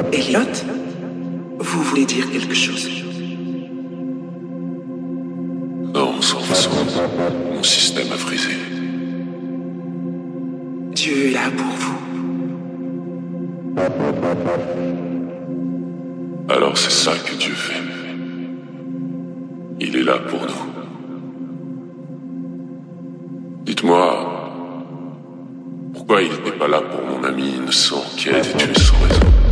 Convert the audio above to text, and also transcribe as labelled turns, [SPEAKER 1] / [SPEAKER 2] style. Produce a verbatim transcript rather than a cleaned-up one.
[SPEAKER 1] Elliot, vous voulez dire quelque chose?
[SPEAKER 2] Non, sans façon. Mon système a frisé.
[SPEAKER 1] Dieu est là pour vous.
[SPEAKER 2] Alors c'est ça que Dieu fait. Il est là pour nous. Dites-moi, pourquoi il n'était pas là pour mon ami innocent qui a été tué sans raison?